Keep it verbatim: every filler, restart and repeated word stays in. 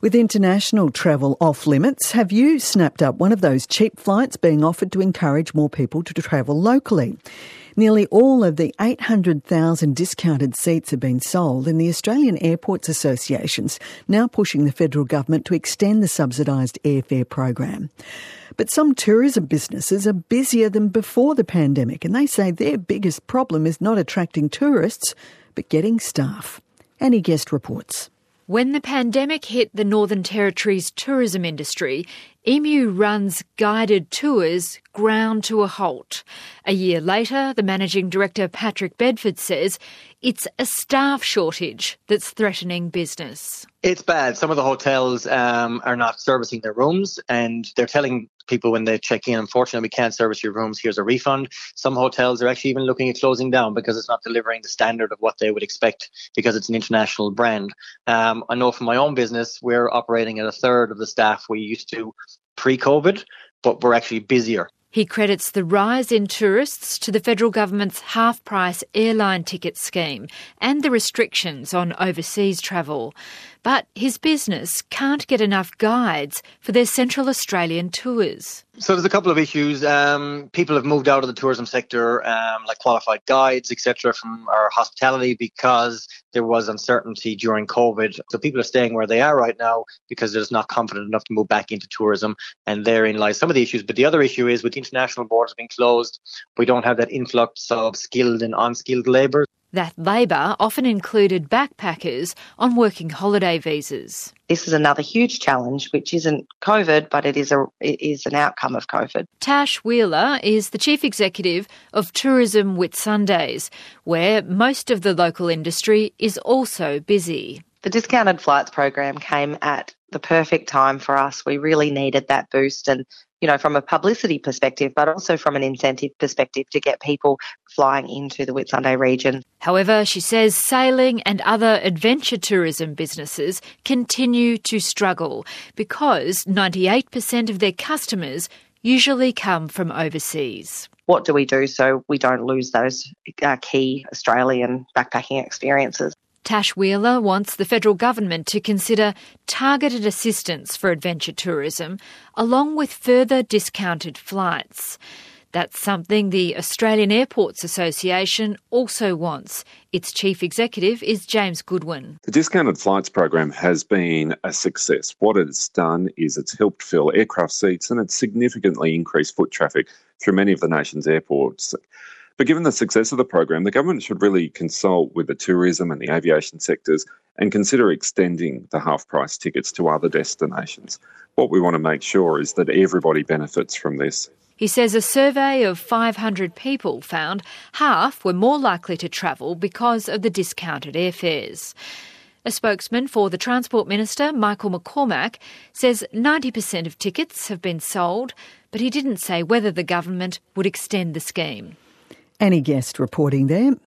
With international travel off limits, have you snapped up one of those cheap flights being offered to encourage more people to travel locally? Nearly all of the eight hundred thousand discounted seats have been sold, and the Australian Airports Association's now pushing the federal government to extend the subsidised airfare program. But some tourism businesses are busier than before the pandemic, and they say their biggest problem is not attracting tourists, but getting staff. Annie Guest reports. When the pandemic hit the Northern Territory's tourism industry, Emu Run's guided tours ground to a halt. A year later, the Managing Director Patrick Bedford says it's a staff shortage that's threatening business. It's bad. Some of the hotels um, are not servicing their rooms, and they're telling people when they check in, unfortunately, we can't service your rooms, here's a refund. Some hotels are actually even looking at closing down because it's not delivering the standard of what they would expect because it's an international brand. Um, I know from my own business, we're operating at a third of the staff we used to pre-COVID, but we're actually busier. He credits the rise in tourists to the federal government's half-price airline ticket scheme and the restrictions on overseas travel. But his business can't get enough guides for their Central Australian tours. So there's a couple of issues. Um, people have moved out of the tourism sector, um, like qualified guides, et cetera, from our hospitality because there was uncertainty during COVID. So people are staying where they are right now because they're just not confident enough to move back into tourism, and therein lies some of the issues. But the other issue is with the international borders being closed, we don't have that influx of skilled and unskilled labour. That labour often included backpackers on working holiday visas. This is another huge challenge, which isn't COVID, but it is a it is an outcome of COVID. Tash Wheeler is the chief executive of Tourism Whitsundays, where most of the local industry is also busy. The discounted flights program came at the perfect time for us. We really needed that boost, and you know, from a publicity perspective, but also from an incentive perspective to get people flying into the Whitsunday region. However, she says sailing and other adventure tourism businesses continue to struggle because ninety-eight percent of their customers usually come from overseas. What do we do so we don't lose those uh, key Australian backpacking experiences? Tash Wheeler wants the federal government to consider targeted assistance for adventure tourism, along with further discounted flights. That's something the Australian Airports Association also wants. Its chief executive is James Goodwin. The discounted flights program has been a success. What it's done is it's helped fill aircraft seats and it's significantly increased foot traffic through many of the nation's airports. But given the success of the program, the government should really consult with the tourism and the aviation sectors and consider extending the half-price tickets to other destinations. What we want to make sure is that everybody benefits from this. He says a survey of five hundred people found half were more likely to travel because of the discounted airfares. A spokesman for the Transport Minister, Michael McCormack, says ninety percent of tickets have been sold, but he didn't say whether the government would extend the scheme. Annie Guest reporting there.